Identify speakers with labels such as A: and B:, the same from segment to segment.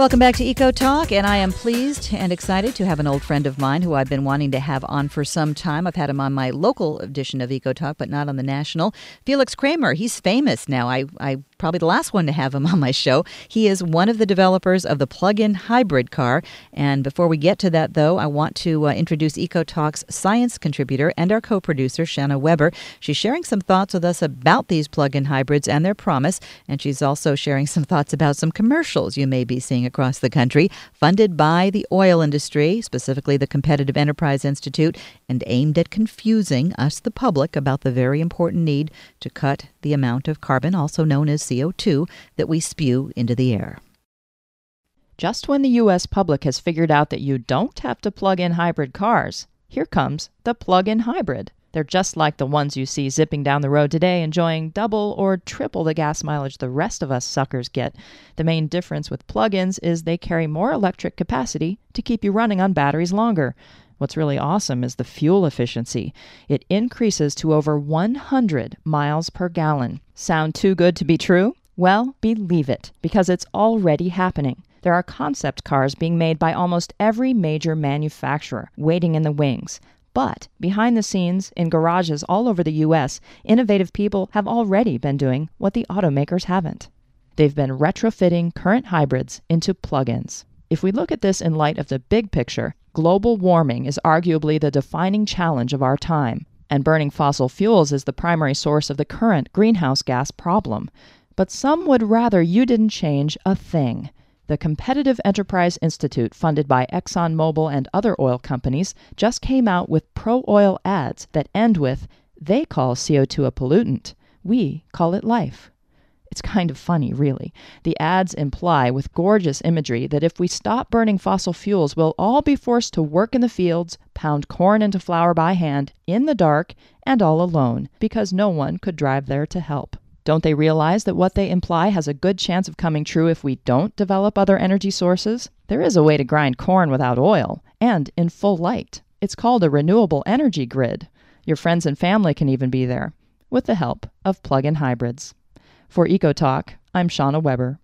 A: Welcome back to Eco Talk, and I am pleased and excited to have an old friend of mine who I've been wanting to have on for some time. I've had him on my local edition of Eco Talk, but not on the national. Felix Kramer, he's famous now. I probably the last one to have him on my show. He is one of the developers of the plug-in hybrid car. And before we get to that, though, I want to introduce Eco Talk's science contributor and our co-producer, Shanna Weber. She's sharing some thoughts with us about these plug-in hybrids and their promise, and she's also sharing some thoughts about some commercials you may be seeing across the country, funded by the oil industry, specifically the Competitive Enterprise Institute, and aimed at confusing us, the public, about the very important need to cut the amount of carbon, also known as CO2, that we spew into the air.
B: Just when the U.S. public has figured out that you don't have to plug in hybrid cars, here comes the plug-in hybrid. They're just like the ones you see zipping down the road today, enjoying double or triple the gas mileage the rest of us suckers get. The main difference with plug-ins is they carry more electric capacity to keep you running on batteries longer. What's really awesome is the fuel efficiency. It increases to over 100 miles per gallon. Sound too good to be true? Well, believe it, because it's already happening. There are concept cars being made by almost every major manufacturer, waiting in the wings. But behind the scenes, in garages all over the U.S., innovative people have already been doing what the automakers haven't. They've been retrofitting current hybrids into plug-ins. If we look at this in light of the big picture, global warming is arguably the defining challenge of our time, and burning fossil fuels is the primary source of the current greenhouse gas problem. But some would rather you didn't change a thing. The Competitive Enterprise Institute, funded by ExxonMobil and other oil companies, just came out with pro-oil ads that end with, "They call CO2 a pollutant. We call it life." It's kind of funny, really. The ads imply with gorgeous imagery that if we stop burning fossil fuels, we'll all be forced to work in the fields, pound corn into flour by hand, in the dark, and all alone, because no one could drive there to help. Don't they realize that what they imply has a good chance of coming true if we don't develop other energy sources? There is a way to grind corn without oil, and in full light. It's called a renewable energy grid. Your friends and family can even be there, with the help of plug-in hybrids. For Eco Talk, I'm Shanna Weber.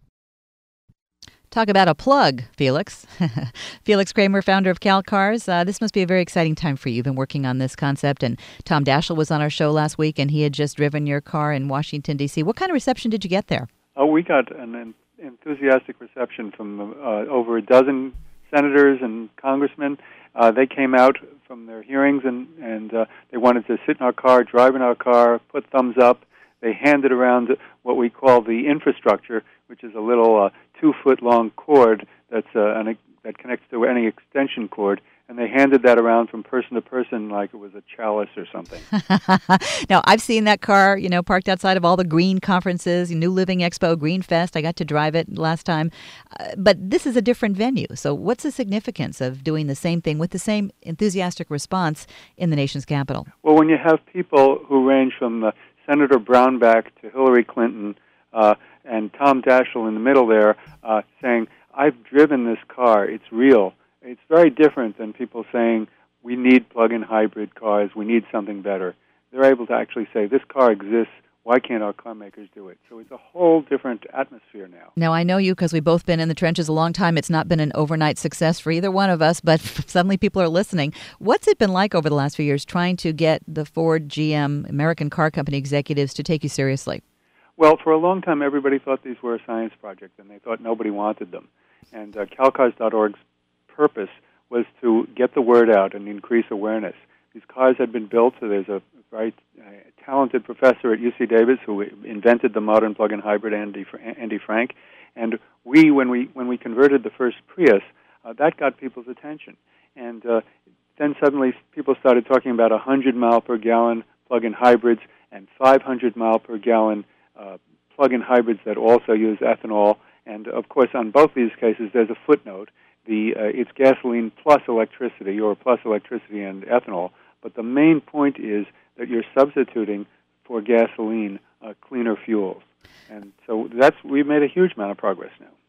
A: Talk about a plug, Felix. Felix Kramer, founder of CalCars. This must be a very exciting time for you. You've been working on this concept, and Tom Daschle was on our show last week, and he had just driven your car in Washington, D.C. What kind of reception did you get there?
C: Oh, we got an enthusiastic reception from over a dozen senators and congressmen. They came out from their hearings, and they wanted to sit in our car, drive in our car, put thumbs up. They handed around what we call the infrastructure, which is a little 2-foot-long cord that connects to any extension cord, and they handed that around from person to person like it was a chalice or something.
A: Now, I've seen that car, parked outside of all the green conferences, New Living Expo, Green Fest. I got to drive it last time. But this is a different venue. So what's the significance of doing the same thing with the same enthusiastic response in the nation's capital?
C: Well, when you have people who range from Senator Brownback to Hillary Clinton, and Tom Daschle in the middle there saying, "I've driven this car, it's real." It's very different than people saying, "We need plug-in hybrid cars, we need something better." They're able to actually say, "This car exists, why can't our car makers do it?" So it's a whole different atmosphere now.
A: Now, I know you because we've both been in the trenches a long time. It's not been an overnight success for either one of us, but suddenly people are listening. What's it been like over the last few years trying to get the Ford, GM, American car company executives to take you seriously?
C: Well, for a long time, everybody thought these were a science project, and they thought nobody wanted them. And CalCars.org's purpose was to get the word out and increase awareness. These cars had been built, so there's a very talented professor at UC Davis who invented the modern plug-in hybrid, Andy Frank. And when we converted the first Prius, that got people's attention. And then suddenly people started talking about 100-mile-per-gallon plug-in hybrids and 500-mile-per-gallon plug-in hybrids that also use ethanol. And, of course, on both these cases, there's a footnote. It's gasoline plus electricity or plus electricity and ethanol. But the main point is that you're substituting for gasoline cleaner fuels. And so we've made a huge amount of progress now.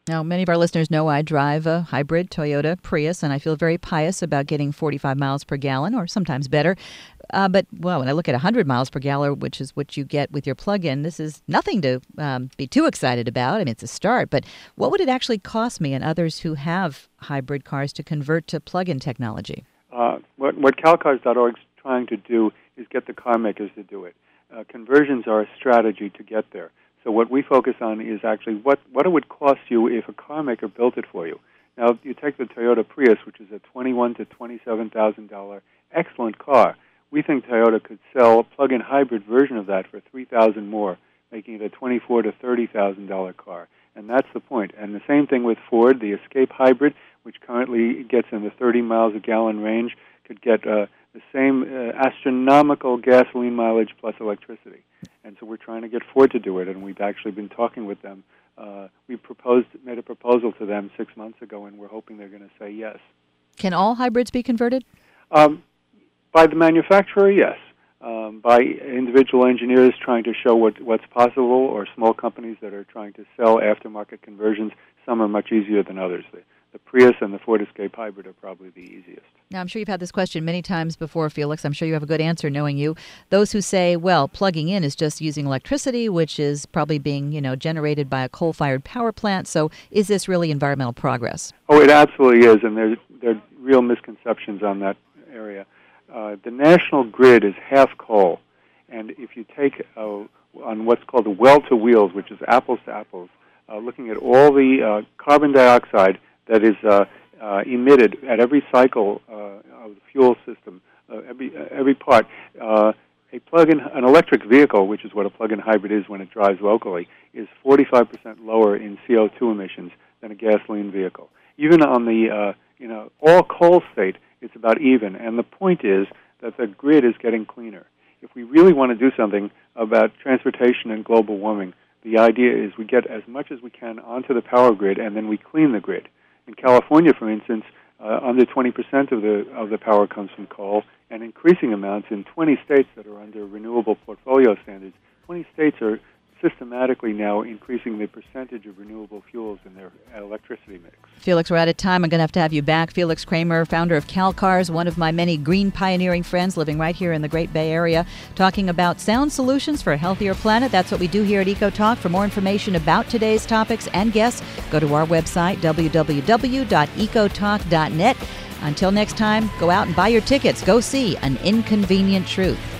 A: Now, many of our listeners know I drive a hybrid Toyota Prius, and I feel very pious about getting 45 miles per gallon, or sometimes better. But when I look at 100 miles per gallon, which is what you get with your plug-in, this is nothing to be too excited about. I mean, it's a start. But what would it actually cost me and others who have hybrid cars to convert to plug-in technology?
C: What CalCars.org is trying to do is get the car makers to do it. Conversions are a strategy to get there. So what we focus on is actually what it would cost you if a car maker built it for you. Now, you take the Toyota Prius, which is a $21,000 to $27,000 excellent car. We think Toyota could sell a plug-in hybrid version of that for $3,000 more, making it a $24,000 to $30,000 car. And that's the point. And the same thing with Ford, the Escape Hybrid, which currently gets in the 30 miles a gallon range, could get the same astronomical gasoline mileage plus electricity. And so we're trying to get Ford to do it, and we've actually been talking with them. We made a proposal to them 6 months ago, and we're hoping they're going to say yes.
A: Can all hybrids be converted?
C: By the manufacturer, yes. By individual engineers trying to show what's possible, or small companies that are trying to sell aftermarket conversions, some are much easier than others. The Prius and the Ford Escape Hybrid are probably the easiest.
A: Now, I'm sure you've had this question many times before, Felix. I'm sure you have a good answer knowing you. Those who say, well, plugging in is just using electricity, which is probably being, generated by a coal-fired power plant. So is this really environmental progress?
C: Oh, it absolutely is, and there are real misconceptions on that area. The national grid is half coal, and if you take on what's called the well-to-wheels, which is apples to apples, looking at all the carbon dioxide that is emitted at every cycle of the fuel system, every part. An electric vehicle, which is what a plug-in hybrid is when it drives locally, is 45% lower in CO2 emissions than a gasoline vehicle. Even on the all coal state, it's about even. And the point is that the grid is getting cleaner. If we really want to do something about transportation and global warming, the idea is we get as much as we can onto the power grid, and then we clean the grid. In California, for instance, under 20% of the power comes from coal, and increasing amounts in 20 states that are under renewable portfolio standards. 20 states are systematically now increasing the percentage of renewable fuels in their electricity mix.
A: Felix, we're out of time. I'm going to have you back. Felix Kramer, founder of CalCars, one of my many green pioneering friends living right here in the Great Bay Area, talking about sound solutions for a healthier planet. That's what we do here at EcoTalk. For more information about today's topics and guests, go to our website, www.ecotalk.net. Until next time, go out and buy your tickets. Go see An Inconvenient Truth.